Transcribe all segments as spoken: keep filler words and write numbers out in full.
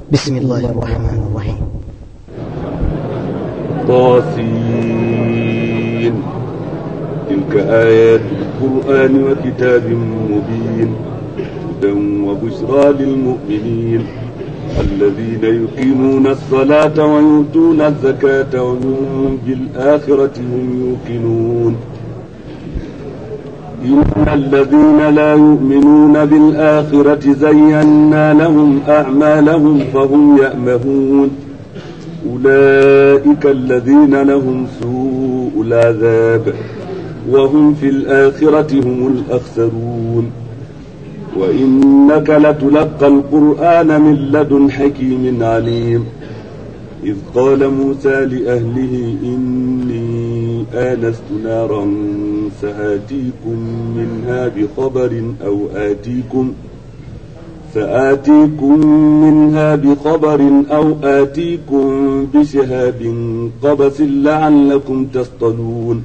بسم الله الرحمن الرحيم. طاسين. تلك آيات القرآن وكتاب مبين هدى وبشرى للمؤمنين الذين يقيمون الصلاة ويؤتون الزكاة وهم بالآخرة هم يوقنون. إن الذين لا يؤمنون بالآخرة زينا لهم أعمالهم فهم يأمهون. أولئك الذين لهم سوء العذاب وهم في الآخرة هم الأخسرون. وإنك لتلقى القرآن من لدن حكيم عليم. إذ قال موسى لأهله إني آنست نارا سآتيكم منها بخبر أو آتيكم سآتيكم منها بخبر أو آتيكم بشهاب قبس لعلكم تصطلون.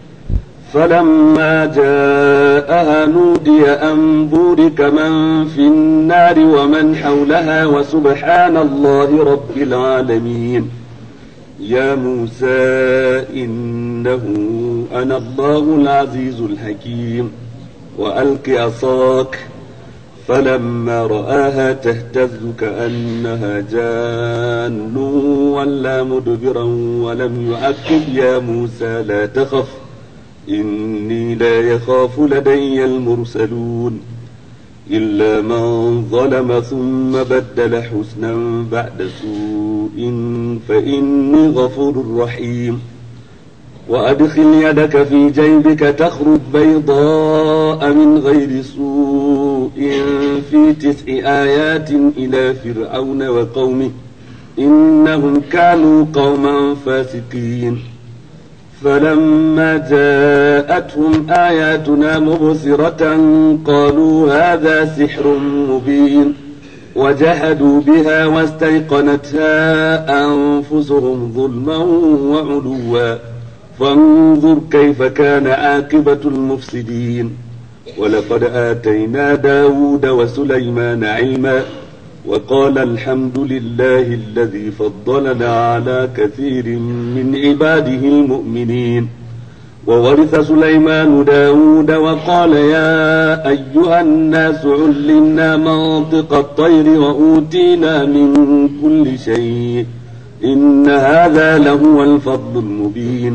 فلما جاءها نودي أن بورك من في النار ومن حولها وسبحان الله رب العالمين. يا موسى إنه أنا الله العزيز الحكيم وألق عصاك. فلما رآها تهتز كأنها جان ولا مدبرا ولم يعقب يا موسى لا تخف إني لا يخاف لدي المرسلون. إلا من ظلم ثم بدل حسنا بعد سوء فإني غفور رحيم. وأدخل يدك في جيبك تخرج بيضاء من غير سوء في تسع آيات إلى فرعون وقومه إنهم كانوا قوما فاسقين. فلما جاءتهم آياتنا مبصرة قالوا هذا سحر مبين وجحدوا بها واستيقنتها أنفسهم ظلما وعلوا فانظر كيف كان عاقبة المفسدين. ولقد آتينا داود وسليمان علما وقال الحمد لله الذي فضلنا على كثير من عباده المؤمنين. وورث سليمان داود وقال يا أيها الناس علمنا منطق الطير وأوتينا من كل شيء إن هذا لهو الفضل المبين.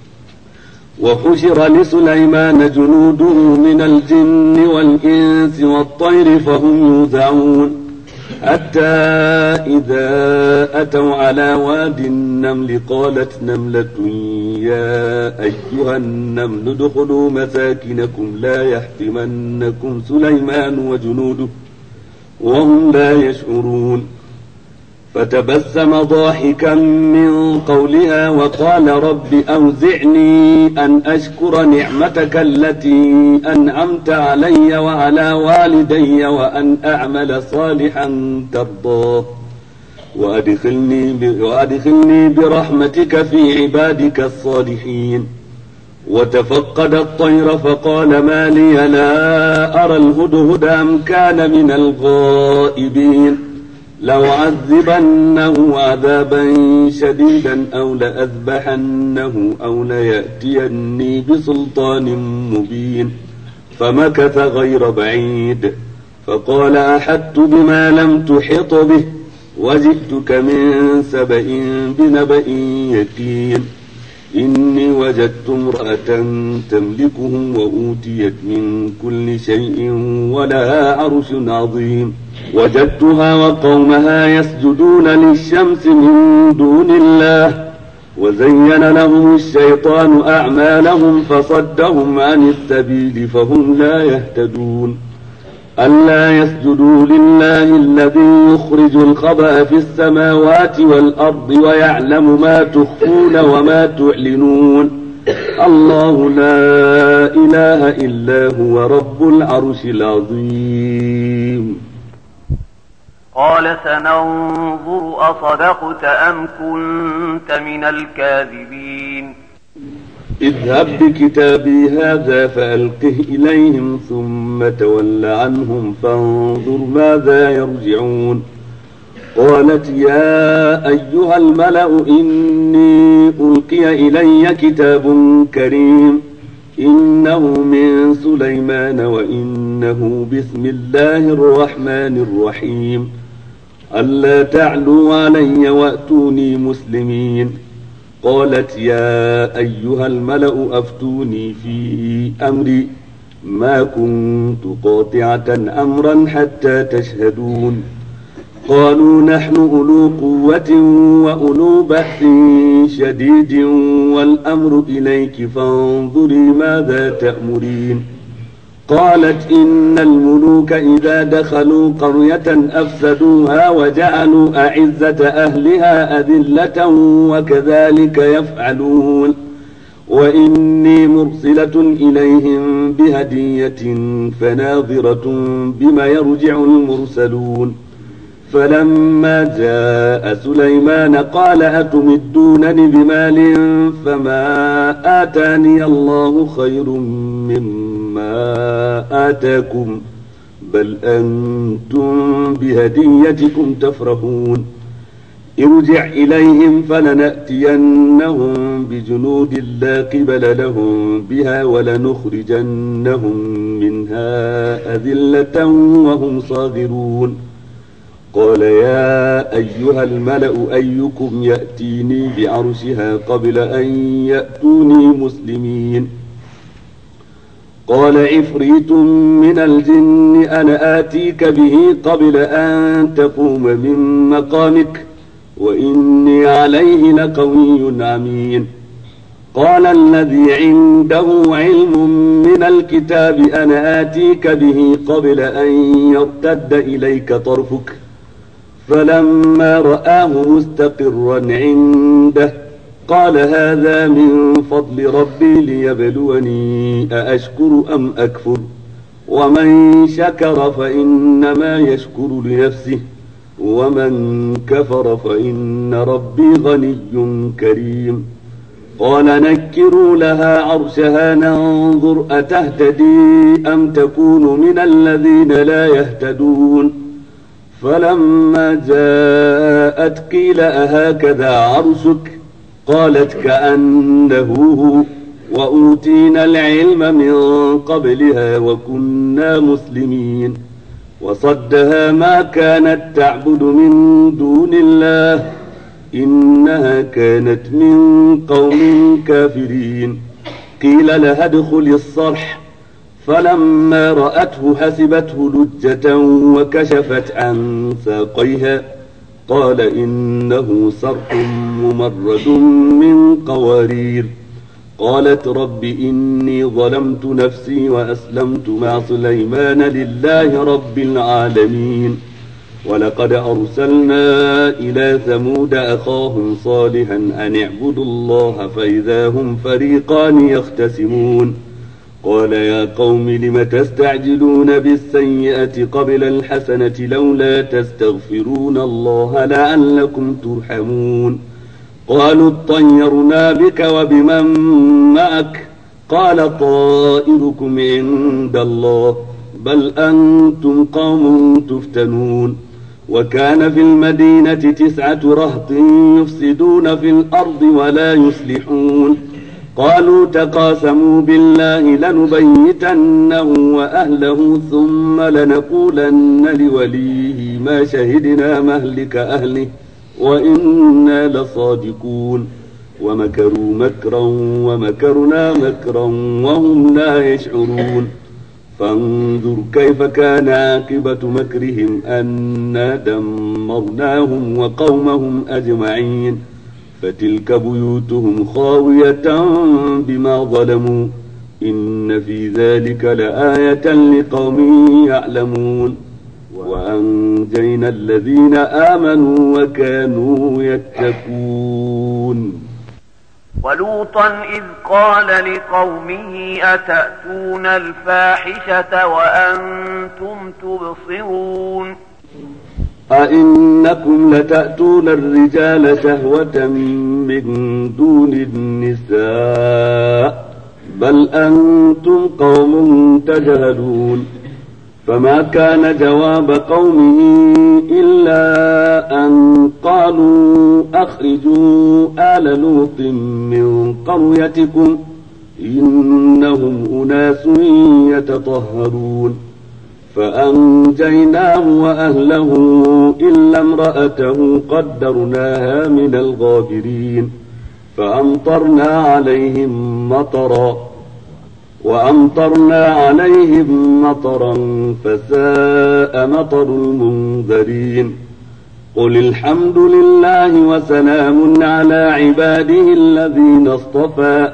وحشر لسليمان جنوده من الجن والإنس والطير فهم يوزعون حتى إذا أتوا على واد النمل قالت نملة يا أيها النمل ادخلوا مساكنكم لا يحطمنكم سليمان وجنوده وهم لا يشعرون. فتبسم ضاحكا من قولها وقال رب أوزعني أن أشكر نعمتك التي أنعمت علي وعلى والدي وأن أعمل صالحا ترضاه وأدخلني, وأدخلني برحمتك في عبادك الصالحين. وتفقد الطير فقال ما لي لا أرى الهدهد أم كان من الغائبين لأعذبنه عذابا شديدا أو لأذبحنه أو ليأتيني بسلطان مبين. فمكث غير بعيد فقال أحطت بما لم تحط به وجئتك من سبأ بنبأ يقين. إني وجدت امرأة تملكهم وأوتيت من كل شيء ولها عرش عظيم. وجدتها وقومها يسجدون للشمس من دون الله وزين لهم الشيطان أعمالهم فصدهم عن السبيل فهم لا يهتدون. ألا يسجدوا لله الذي يخرج الخبأ في السماوات والأرض ويعلم ما تخفون وما تعلنون. الله لا إله إلا هو رب العرش العظيم. قال سننظر أصدقت أم كنت من الكاذبين. اذهب بكتابي هذا فألقه إليهم ثم تول عنهم فانظر ماذا يرجعون. قالت يا أيها الملأ إني ألقي إلي كتاب كريم إنه من سليمان وإنه بسم الله الرحمن الرحيم ألا تعلوا علي وأتوني مسلمين. قالت يا أيها الملأ أفتوني في أمري ما كنت قاطعة أمرا حتى تشهدون. قالوا نحن أولو قوة وأولو بأس شديد والأمر إليك فانظري ماذا تأمرين. قالت إن الملوك إذا دخلوا قرية أفسدوها وجعلوا أعزة أهلها أذلة وكذلك يفعلون وإني مرسلة إليهم بهدية فناظرة بما يرجع المرسلون. فلما جاء سليمان قال أتمدونني بمال فما آتاني الله خير مما آتاكم بل أنتم بهديتكم تفرحون. ارجع إليهم فلنأتينهم بجنود لا قبل لهم بها ولنخرجنهم منها أذلة وهم صاغرون. قال يا أيها الملأ أيكم يأتيني بعرشها قبل أن يأتوني مسلمين. قال عفريت من الجن أنا آتيك به قبل أن تقوم من مقامك وإني عليه لقوي أمين. قال الذي عنده علم من الكتاب أنا آتيك به قبل أن يرتد إليك طرفك فلما رآه مستقرا عنده قال هذا من فضل ربي ليبلوني أأشكر أم أكفر ومن شكر فإنما يشكر لنفسه ومن كفر فإن ربي غني كريم. قال نكروا لها عرشها ننظر أتهتدي أم تكون من الذين لا يهتدون. فلما جاءت قيل أهكذا عرشك قالت كأنه هو وأوتينا العلم من قبلها وكنا مسلمين. وصدها ما كانت تعبد من دون الله إنها كانت من قوم كافرين. قيل لها ادخل الصرح فلما رأته حسبته لجة وكشفت عن ساقيها قال إنه صرح ممرد من قوارير. قالت رب إني ظلمت نفسي وأسلمت مع سليمان لله رب العالمين. ولقد أرسلنا إلى ثمود أخاهم صالحا أن اعبدوا الله فإذا هم فريقان يختصمون. قال يا قوم لم تستعجلون بالسيئة قبل الحسنة لولا تستغفرون الله لعلكم ترحمون. قالوا اطيرنا بك وبمن معك قال طائركم عند الله بل أنتم قوم تفتنون. وكان في المدينة تسعة رهط يفسدون في الأرض ولا يصلحون. قالوا تقاسموا بالله لنبيتنه وأهله ثم لنقولن لوليه ما شهدنا مهلك أهله وإنا لصادقون. ومكروا مكرا ومكرنا مكرا وهم لا يشعرون. فانظر كيف كان عاقبة مكرهم أنا دمرناهم وقومهم أجمعين. فتلك بيوتهم خاوية بما ظلموا إن في ذلك لآية لقوم يعلمون. وأنجينا الذين آمنوا وكانوا يتقون. ولوطا إذ قال لقومه أتأتون الفاحشة وأنتم تبصرون أئنكم لتأتون الرجال شهوة من دون النساء بل أنتم قوم تجهلون. فما كان جواب قومه إلا أن قالوا أخرجوا آل لوط من قريتكم إنهم أناس يتطهرون فأنجيناه وأهله إلا امرأته قدرناها من الغابرين فأمطرنا عليهم مطرا وأمطرنا عليهم مطرا فساء مطر المنذرين قل الحمد لله وسلام على عباده الذين اصطفى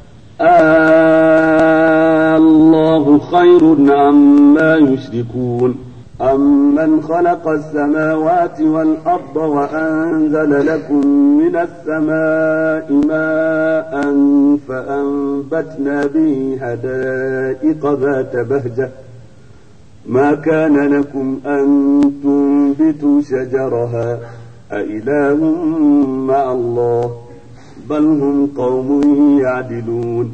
آه الله خير عما يشركون أمن خلق السماوات والأرض وأنزل لكم من السماء ماء فأنبتنا به حدائق ذات بهجة ما كان لكم أن تنبتوا شجرها أإله مع الله بل هم قوم يعدلون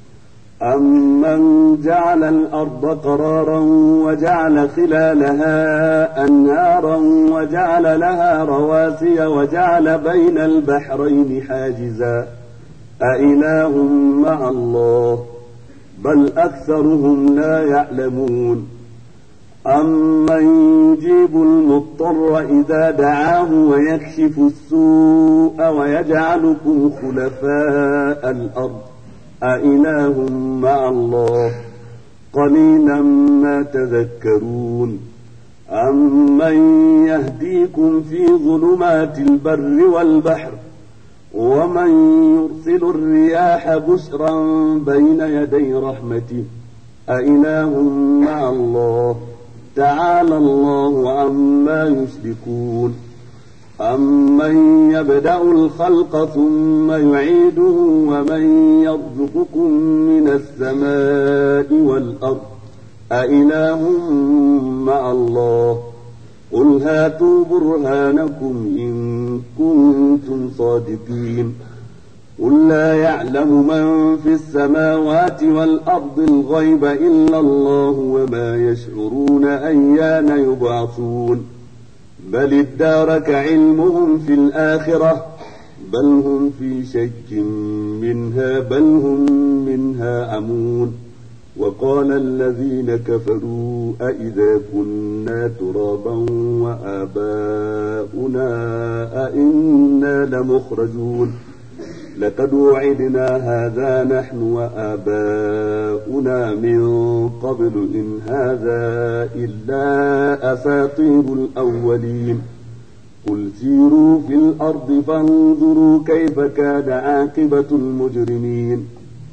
أمن جعل الأرض قرارا وجعل خلالها أنهارا وجعل لها رواسي وجعل بين البحرين حاجزا أإله مع الله بل أكثرهم لا يعلمون أمن يجيب المضطر إذا دعاه ويكشف السوء ويجعلكم خلفاء الأرض أإله مع الله قليلا ما تذكرون أمن يهديكم في ظلمات البر والبحر ومن يرسل الرياح بشرا بين يدي رحمته أإله مع الله تعالى الله عما يشركون أمن يبدأ الخلق ثم يعيده ومن يرزقكم من السماء والأرض أإله مع الله قل هاتوا برهانكم إن كنتم صادقين قل لا يعلم من في السماوات والأرض الغيب إلا الله وما يشعرون أيان يبعثون بل ادارك علمهم في الآخرة بل هم في شك منها بل هم منها عمون وقال الذين كفروا أئذا كنا ترابا وآباؤنا أئنا لمخرجون لقد وعدنا هذا نحن وآباؤنا من قبل إن هذا إلا أساطير الأولين قل سيروا في الأرض فانظروا كيف كان عاقبة المجرمين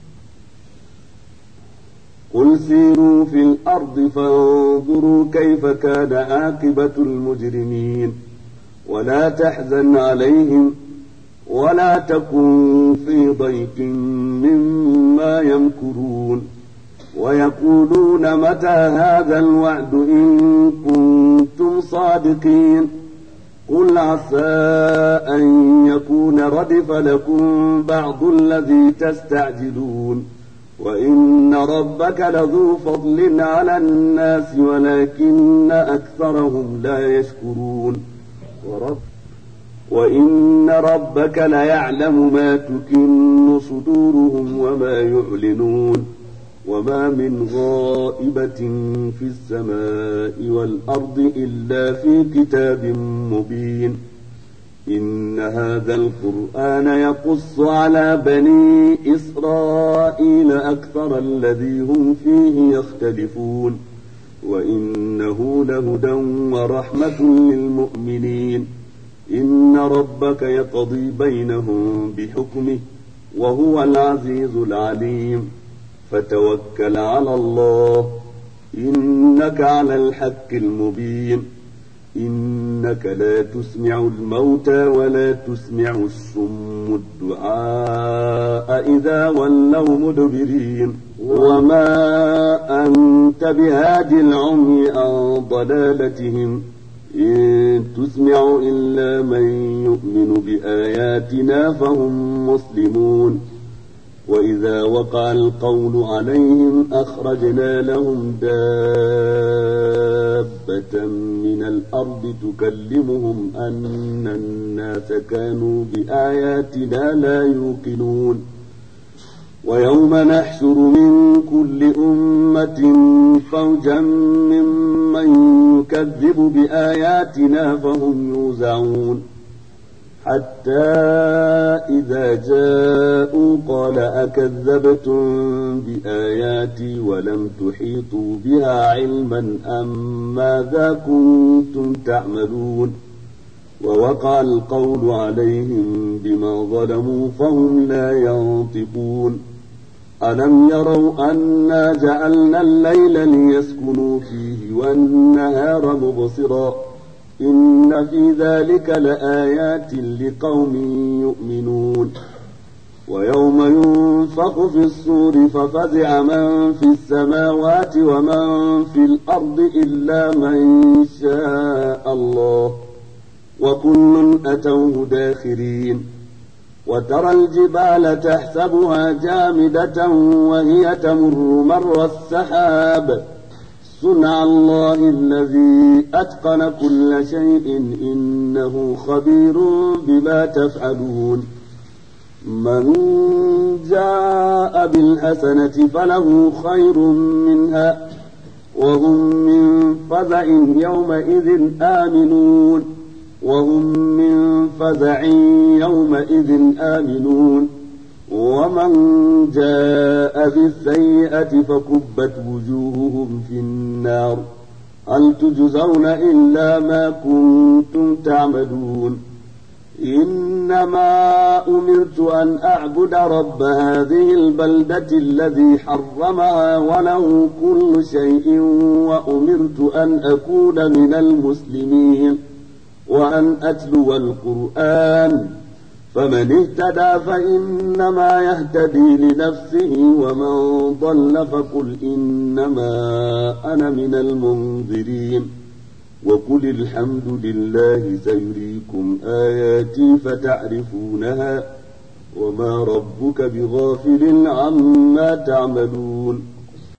قل سيروا في الأرض فانظروا كيف كان عاقبة المجرمين ولا تحزن عليهم ولا تكن في ضيق مما يمكرون ويقولون متى هذا الوعد إن كنتم صادقين قل عسى أن يكون ردف لكم بعض الذي تستعجلون وإن ربك لذو فضل على الناس ولكن أكثرهم لا يشكرون ورب وإن ربك ليعلم ما تكن صدورهم وما يعلنون وما من غائبة في السماء والأرض إلا في كتاب مبين إن هذا القرآن يقص على بني إسرائيل أكثر الذي هم فيه يختلفون وإنه لهدى ورحمة للمؤمنين إن ربك يقضي بينهم بحكمه وهو العزيز العليم فتوكل على الله إنك على الحق المبين إنك لا تسمع الموتى ولا تسمع الصم الدعاء إذا ولوا مدبرين وما أنت بهاد العمي عن ضلالتهم إن تسمع إلا من يؤمن بآياتنا فهم مسلمون وإذا وقع القول عليهم أخرجنا لهم دابة من الأرض تكلمهم أن الناس كانوا بآياتنا لا يوقنون ويوم نحشر من كل أمة فوجا ممن يكذب بآياتنا فهم يوزعون حتى إذا جاءوا قال أكذبتم بآياتي ولم تحيطوا بها علما أم ماذا كنتم تعملون ووقع القول عليهم بما ظلموا فهم لا ينطقون ألم يروا أنا جعلنا الليل ليسكنوا فيه والنهار مبصرا إن في ذلك لآيات لقوم يؤمنون ويوم ينفخ في الصور ففزع من في السماوات ومن في الأرض إلا من شاء الله وكل أتوه داخرين وترى الجبال تحسبها جامدة وهي تمر مر السحاب صنع الله الذي أتقن كل شيء إنه خبير بما تفعلون من جاء بالحسنة فله خير منها وهم من فزع يومئذ آمنون وهم من فزع يومئذ آمنون ومن جاء بالسيئة فكبت وجوههم في النار هل تجزون إلا ما كنتم تعملون إنما أمرت أن أعبد رب هذه البلدة الذي حرمها وله كل شيء وأمرت أن أكون من المسلمين وأن أتلو القرآن فمن اهتدى فإنما يهتدي لنفسه ومن ضل فقل إنما أنا من المنذرين وقل الحمد لله سيريكم آياتي فتعرفونها وما ربك بغافل عما تعملون